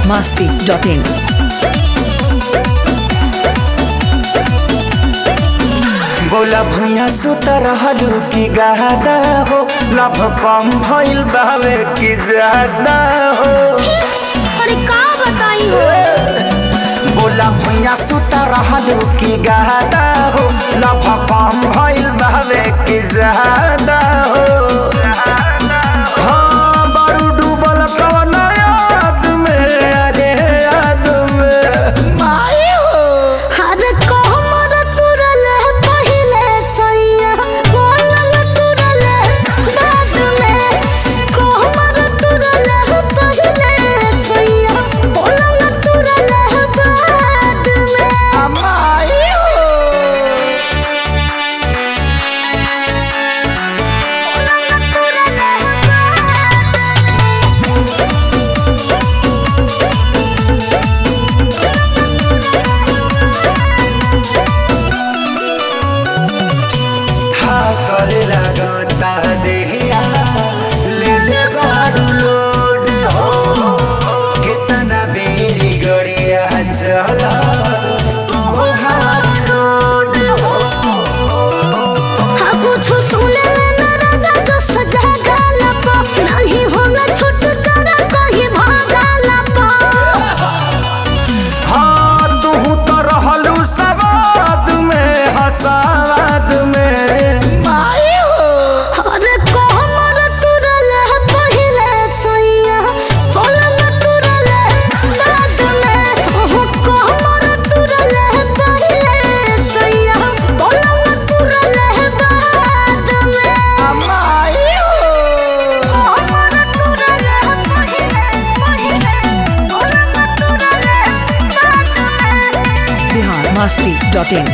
biharmasti.in बोला भैया सुत रहलू की गादा हो लभ कम भइल बावे की ज्यादा हो। अरे का बताई हो। बोला भैया सुत रहलू की गादा हो लभ कम भइल बावे की ज्यादा हो। हाँ बड़ू डूबल कवन याद में, अरे याद में माई हो। अरे कोमर तुरल पहिले सैया बोलल तुरल बाद में। कोमर तुरल पहिले सैया बोलल तुरल बाद में। माई हो। थाकल लगता देहिया ले ले बारू लोड हो। कितना बेरी गड़िया चला तोहार रोड हो। हाँ कुछ सुने न राजा जो सजा गाला पा नहीं होला छुटकारा कहीं भागाला पा। हाँ तू तो रहलू सवाद में हसाद में माई हो। अरे कोमर तुरल पहिले सैया बोलल तुरल बाद में। ओहो कोमर तुरल पहिले सैया बोलल तुरल बाद में। माई हो। कोमर तुरल पहिले बोलल तुरल बाद में। biharmasti.in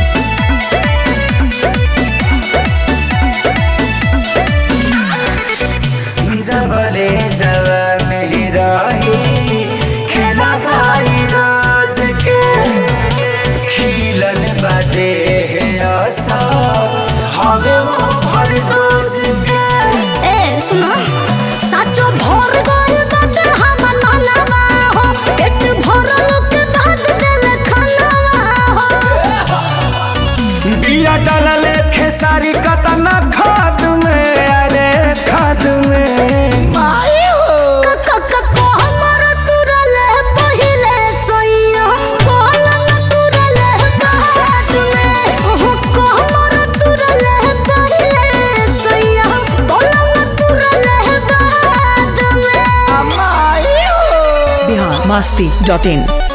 जबले जवान ही रही खेला भाई रोज के खिलल बाटे है आशा हवे वो भर डोज के। ए सुनो साचो भर गइल बाटे हमर मनवा हो। पेट भरल के बाद देल खानवा हो। बिया डालल खेसारी कतना खाद में, अरे खाद में माई हो। कोमर तुरल पहिले सैया बोलल तुरल बाद में। ओहो कोमर तुरल पहिले सैया बोलल तुरल बाद में। माई हो। biharmasti.in